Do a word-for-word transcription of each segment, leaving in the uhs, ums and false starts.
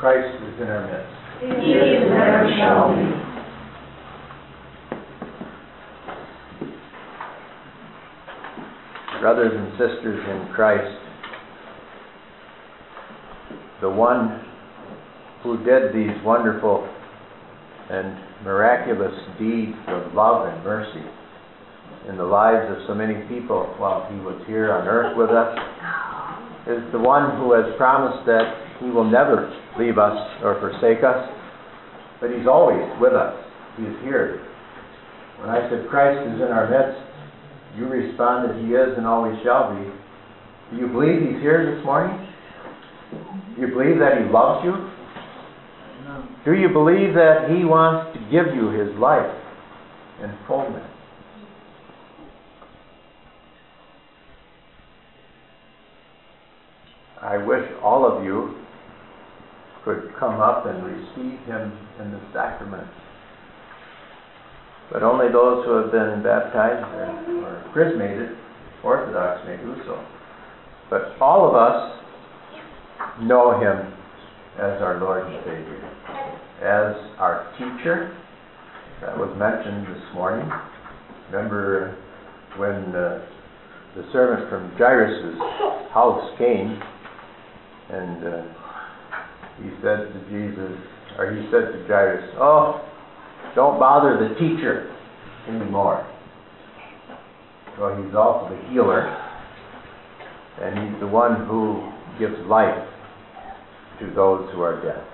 Christ is in our midst. He is and ever shall be. Brothers and sisters in Christ, the one who did these wonderful and miraculous deeds of love and mercy in the lives of so many people while he was here on earth with us, is the one who has promised that he will never leave us or forsake us, but he's always with us. He is here. When I said Christ is in our midst, you responded, he is and always shall be. Do you believe he's here this morning? Do you believe that he loves you? No. Do you believe that he wants to give you his life in fullness? I wish all of you could come up and receive him in the sacrament. But only those who have been baptized or, or chrismated, Orthodox, may do so. But all of us know him as our Lord and Savior, as our teacher. That was mentioned this morning. Remember when uh, the servant from Jairus' house came, and uh, he said to Jesus, or he said to Jairus, "Oh, don't bother the teacher anymore." Well, he's also the healer, and he's the one who gives life to those who are dead.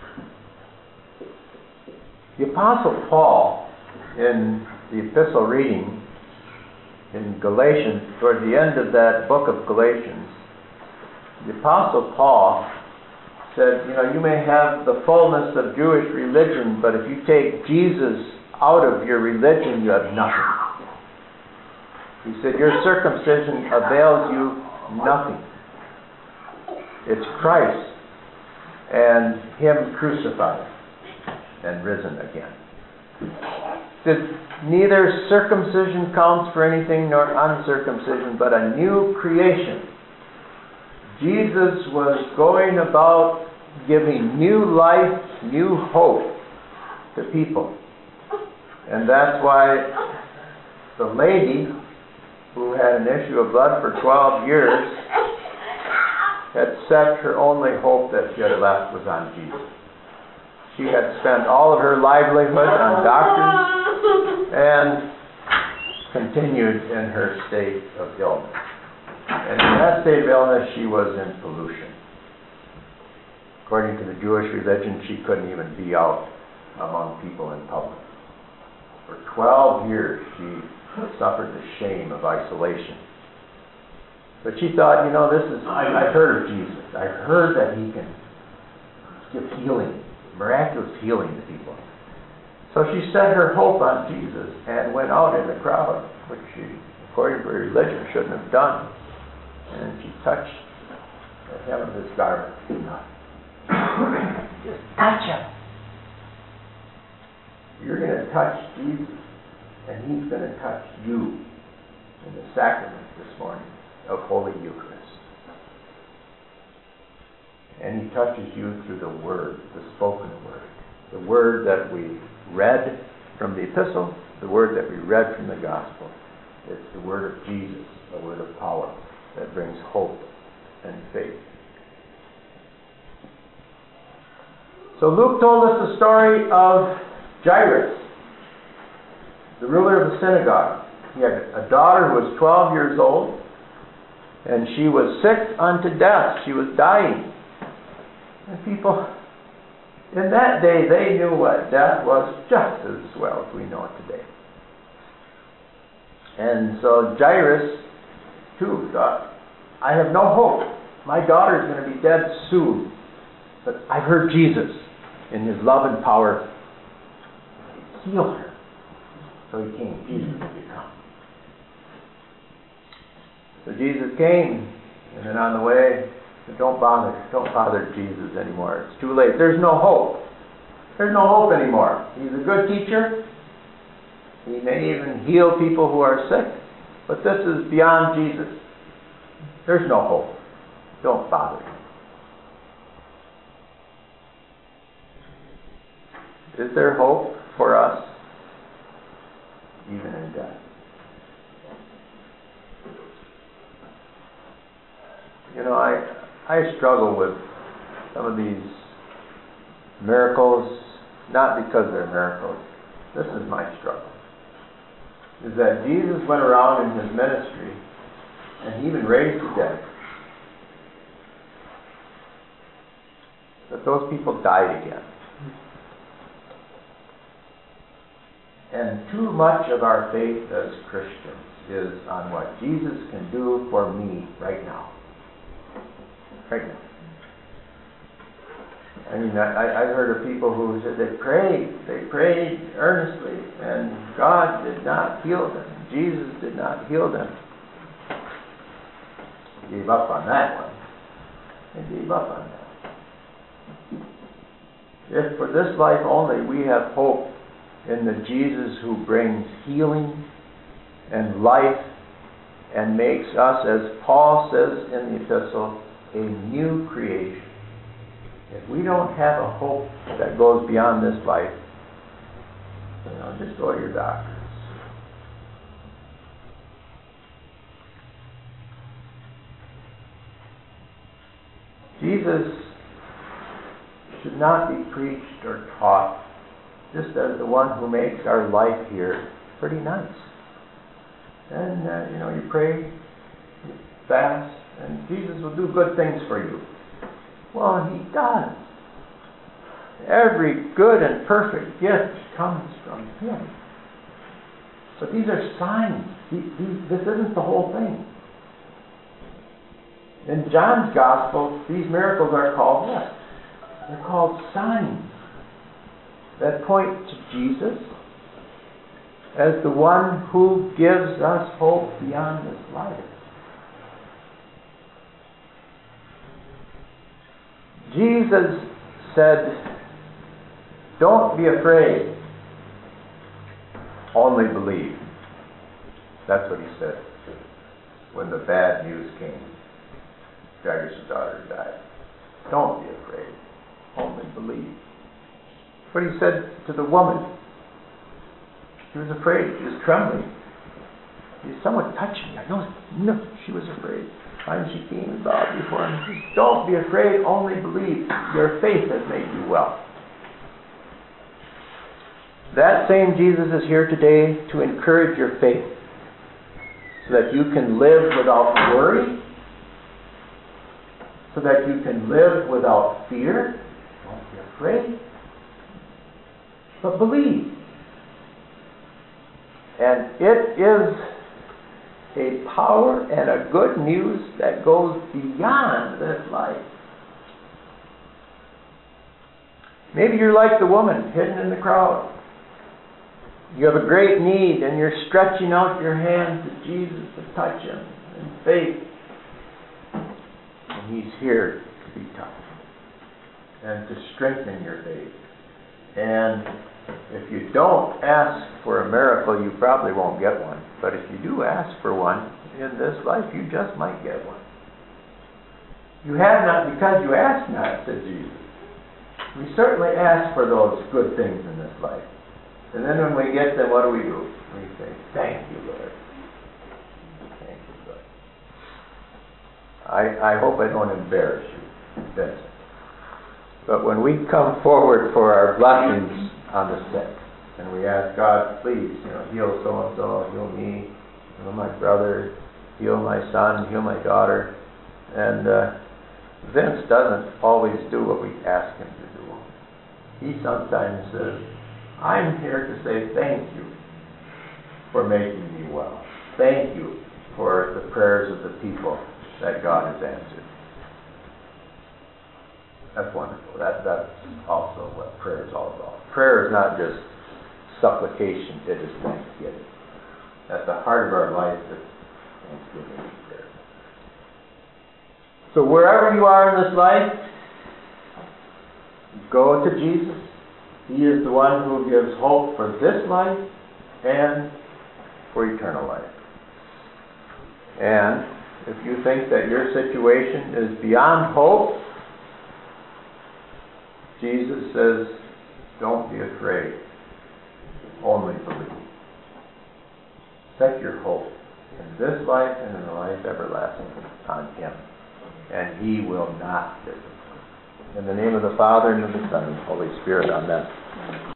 The Apostle Paul, in the epistle reading in Galatians, toward the end of that book of Galatians, the Apostle Paul said, you know, you may have the fullness of Jewish religion, but if you take Jesus out of your religion, you have nothing. He said, your circumcision avails you nothing. It's Christ and him crucified and risen again. That neither circumcision counts for anything nor uncircumcision, but a new creation. Jesus was going about giving new life, new hope to people. And that's why the lady who had an issue of blood for twelve years had set her only hope that she had left was on Jesus. She had spent all of her livelihood on doctors and continued in her state of illness. And in that state of illness, she was in pollution. According to the Jewish religion, she couldn't even be out among people in public. For twelve years, she suffered the shame of isolation. But she thought, you know, this is, I, I've heard of Jesus. I've heard that he can give healing, miraculous healing to people. So she set her hope on Jesus and went out in the crowd, which she, according to her religion, shouldn't have done. And she touched the hem of his garment. Just touch him. You're going to touch Jesus, and he's going to touch you in the sacrament this morning of Holy Eucharist. And he touches you through the word, the spoken word. The word that we read from the epistle, the word that we read from the gospel. It's the word of Jesus, a word of power that brings hope and faith. So Luke told us the story of Jairus, the ruler of the synagogue. He had a daughter who was twelve years old, and she was sick unto death. She was dying. And people, in that day, they knew what death was just as well as we know it today. And so Jairus, too, thought, I have no hope. My daughter is going to be dead soon. But I've heard Jesus in his love and power heal her. So he came. Jesus would come. So Jesus came, and then on the way, said, don't bother. Don't bother Jesus anymore. It's too late. There's no hope. There's no hope anymore. He's a good teacher. He may even heal people who are sick. But this is beyond Jesus. There's no hope. Don't bother him. Is there hope for us, even in death? You know, I I struggle with some of these miracles, not because they're miracles. This is my struggle. Is that Jesus went around in his ministry and he even raised the dead. But those people died again. And too much of our faith as Christians is on what Jesus can do for me right now. Right now. I mean, I, I've heard of people who said they prayed, they prayed earnestly, and God did not heal them. Jesus did not heal them. They gave up on that one. They gave up on that. If for this life only we have hope in the Jesus who brings healing and life and makes us, as Paul says in the epistle, a new creation. If we don't have a hope that goes beyond this life, you know, just go to your doctors. Jesus should not be preached or taught just as the one who makes our life here pretty nice. And, uh, you know, you pray, you fast, and Jesus will do good things for you. Well, he does. Every good and perfect gift comes from him. But these are signs. These, these, this isn't the whole thing. In John's Gospel, these miracles are called what? They're called signs that point to Jesus as the one who gives us hope beyond this life. Jesus said, don't be afraid, only believe. That's what he said when the bad news came. Jairus' daughter died. Don't be afraid, only believe. But he said to the woman, she was afraid, she was trembling. He said, someone touched me. I know. No, she was afraid. And she came and bowed before him. He said, don't be afraid, only believe. Your faith has made you well. That same Jesus is here today to encourage your faith so that you can live without worry, so that you can live without fear. Don't be afraid, but believe. And it is a power and a good news that goes beyond this life. Maybe you're like the woman hidden in the crowd. You have a great need and you're stretching out your hand to Jesus to touch him in faith. And he's here to be touched and to strengthen your faith. And if you don't ask for a miracle, you probably won't get one. But if you do ask for one in this life, you just might get one. You have not because you ask not, said Jesus. We certainly ask for those good things in this life. And then when we get them, what do we do? We say, thank you, Lord. Thank you, Lord. I, I hope I don't embarrass you, Vincent. But when we come forward for our blessings on the sick, and we ask God, please, you know, heal so-and-so, heal me, heal my brother, heal my son, heal my daughter. And uh, Vince doesn't always do what we ask him to do. He sometimes says, I'm here to say thank you for making me well. Thank you for the prayers of the people that God has answered. That's wonderful. That, that's also what prayer is all about. Prayer is not just supplication, it is thanksgiving. At the heart of our life is thanksgiving and prayer. So wherever you are in this life, go to Jesus. He is the one who gives hope for this life and for eternal life. And if you think that your situation is beyond hope, Jesus says, Don't be afraid. Only believe. Set your hope in this life and in the life everlasting on Him. And He will not disappoint. In the name of the Father, and of the Son, and of the Holy Spirit. Amen.